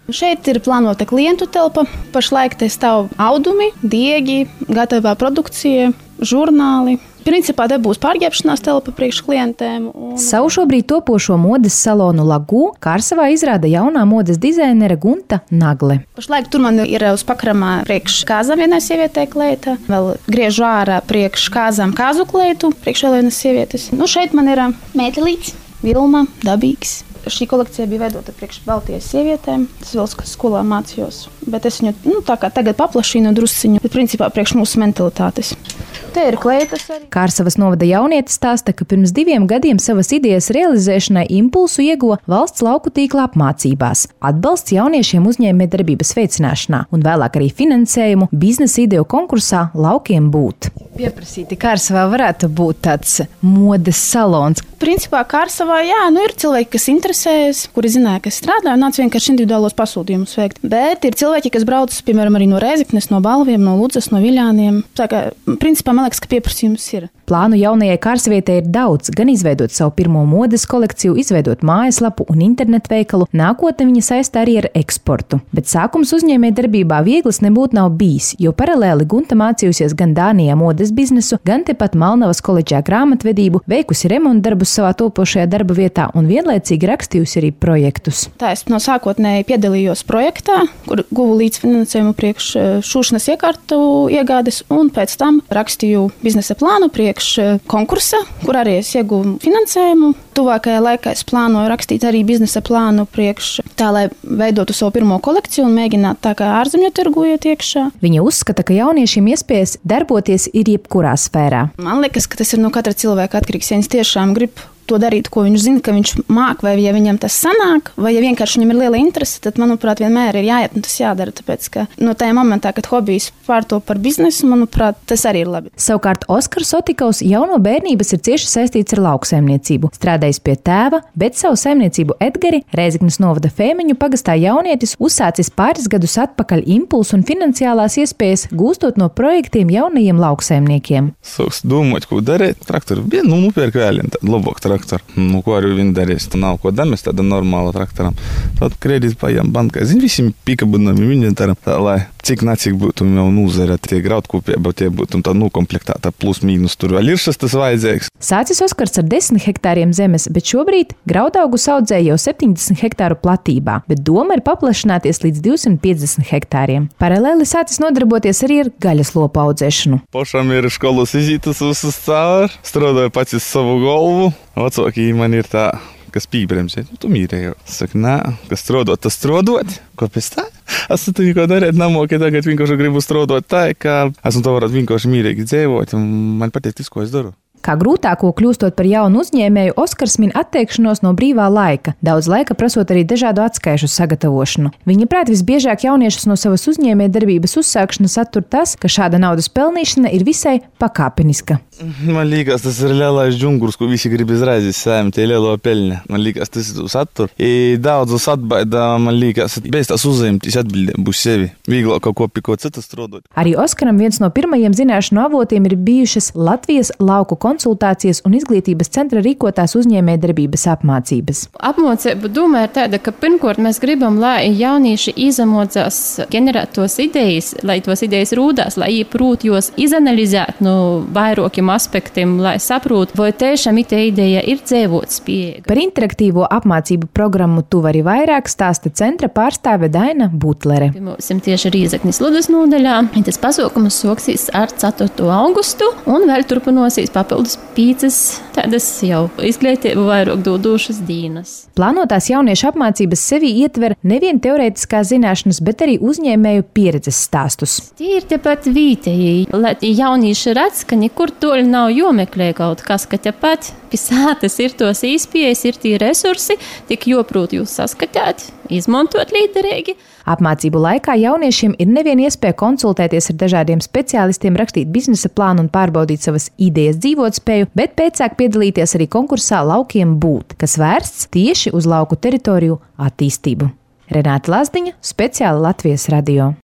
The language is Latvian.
Šeit ir plānota klientu telpa. Pašlaik te stāv audumi, diegi, gatavā produkcija, žurnāli. Principā te būs pārģērbšanās telpa priekš klientiem. Savu šobrīd topošo modes salonu Lagū Kārsavā izrāda jaunā modes dizainere Gunta Nagle. Pašlaik tur man ir uz pakramā priekš kāzām vienai sievietei kleita, vēl griežu ārā priekš kāzām kāzu kleitu, priekš vēl vienas sievietes. Šeit man ir mētelīts, Vilma, dabīgs. Šī kolekcija bija veidota priekš Baltijas sievietēm. Es vēl skolā mācījos, bet es viņu tā kā tagad paplašinu drusciņu, bet principā priekš mūsu mentalitātes. Te ir kleitas arī. Kārsavas novada jauniete stāsta, ka pirms 2 gadiem savas idejas realizēšanai impulsu ieguva valsts lauku tīkla apmācībās, atbalsts jauniešiem uzņēmējdarbības veicināšanā un vēlāk arī finansējumu biznesa ideju konkursā Laukiem būt. Pieprasīti Kārsavā varētu būt tāds modes salons. Principā Kārsavā, ir cilvēki, kas interesējas, kuri zināja, kas strādā, un nāc vienkārši individuālos pasūtījumus veikt. Bet ir cilvēki, kas brauc, piemēram, arī no Rēzeknes, no Balviem, no Ludzas, no Viļāniem. Tā kā, principā, man liekas, ka pieprasījums ir. Plānu jaunajai Kārsavietai ir daudz, gan izveidot savu pirmo modes kolekciju, izveidot mājaslapu un internetveikalu, nākotne viņa saista arī ar eksportu. Bet sākums uzņēmējdarbībā viegls nebūtu nav bijis, jo paralēli Gunta mācījusies gan Dānijā modes biznesu, gan tepat Malnavas koledžā grāmatvedību, veikusi remontdarbus savā topošajā darba vietā un vienlaicīgi rakstījusi arī projektus. Tā es no sākotnēji piedalījos projektā, kur guvu līdzfinansējumu priekš šūšanas iekārtu iegādes, un pēc tam rakstīju biznesa plānu priekš konkursa, kur arī es ieguvu finansējumu. Tuvākajā laikā es plānoju rakstīt arī biznesa plānu priekš tā, lai veidotu savu pirmo kolekciju un mēģinātu tā kā ārzemju tirgu iet iekšā. Viņa uzskata, ka jauniešiem iespējas darboties ir jebkurā sfērā. Man liekas, ka tas ir no katra cilvēka atkarīgs, ja viņš tiešām grib to darīt, ko viņš zina, ka viņš māk, vai ja viņam tas sanāk, vai ja vienkārši viņam ir liela interese, tad, manuprāt, vienmēr ir jāiet un tas jādara, tāpēc, ka no tajā momentā, kad hobijs pārto par biznesu, manuprāt, tas arī ir labi. Savukārt Oskars Otikaus jau no bērnības ir cieši saistīts ar lauksaimniecību. Strādājis pie tēva, bet savu saimniecību Edgari, Rēzeknes novada Fēmeņu pagastā jaunietis, uzsācis pāris gadus atpakaļ impulsu un finansiālās iespējas, gūstot no projektiem jaunajiem lauksaimniekiem. Sāks domāt, ko darīt. Traktoru nopērk vēl labāk traktoru. Ko arī viņi darīs. Tā nav ko damest tāda normāla traktoram. Tad kredīts paņem bankā. Zini, visiem pikabunam inventāram, tā lai cik nacik būtu jau nūzara tie graudkopie, bet tie būtu tā komplektēta plus mīnus tur vēl ir šis tas vajadzīgs. Sācis Oskars ar 10 hektāriem zemes, bet šobrīd graudaugus audzē jau 70 hektāru platībā, bet doma ir paplašināties līdz 250 hektāriem. Paralēli sācis nodarboties arī ar gaļas lopu audzēšanu. Pašam ir skolas izītas visas caur, strādāju pats savu galvu. Vecāki man ir tā, kas pībrēms, tu mīrēji. Saka, nē, kas strādāt, tas strādāt. Kāpēc tā? Es tu neko darīt nemoku, tagad vienkārši gribu strādāt tā, ka esmu to varētu vienkārši mīrīgi dzīvot, un man patīk tas, ko es daru. Kā grūtāko kļūstot par jaunu uzņēmēju, Oskars min atteikšanos no brīvā laika, daudz laika prasot arī dažādu atskaišu sagatavošanu. Viņa prāt visbiežāk jauniešus no savas uzņēmējdarbības uzsākšanas attur tas, ka šāda naudas pelnīšana ir visai pakāpeniska. Man liekas, tas ir lielais džungurs, ko visi grib izraizīt saimē, tie lielo peļņa. Man liekas, tas satur. Daudzus atbaida, man liekas, bez tās uzņemties atbildēm būs sevi. Vieglāk kaut ko pie ko citu strādāt. Arī Oskaram viens no pirmajiem zināšanu avotiem ir bijušas Latvijas lauku konsultācijas un izglītības centra rīkotās uzņēmējdarbības apmācības. Apmācība doma ir tāda, ka pirmkārt mēs gribam, lai jaunieši izamocās ģenerēt tos idejas, lai tos idejas rūdās, lai īprūt jos izanalizēt no vairākiem aspektiem, lai saprotu, vai tiešām ita ideja ir dzīvotspējīga. Par interaktīvo apmācību programmu Tu vari vairāk stāsta centra pārstāve Daina Butlere. Mums tieši Rēzeknes Ludas nodaļā. Tas pasākums sāksies ar 4. augustu un vēl turpinosies papildus 5 tādas jau izglītību vairāk dodošas dienas. Plānotās jauniešu apmācības sevi ietver nevien teorētiskās zināšanas, bet arī uzņēmēju pieredzes stāstus. Tie ir tepat vietēji, lai jaunieši redz, ka nekur toļi nav jomeklē kaut kas, ka tepat pisātas ir tos īspējas, ir tie resursi, tik joprot jūs saskatāt, izmantot līderīgi. Apmācību laikā jauniešiem ir nevien iespēja konsultēties ar dažādiem speciālistiem, rakstīt biznesa plānu un pārbaudīt savas idejas dzīvotspēju, bet pēcāk piedalīties arī konkursā Laukiem būt, kas vērsts tieši uz lauku teritoriju attīstību. Renāta Lazdiņa, speciāli Latvijas radio.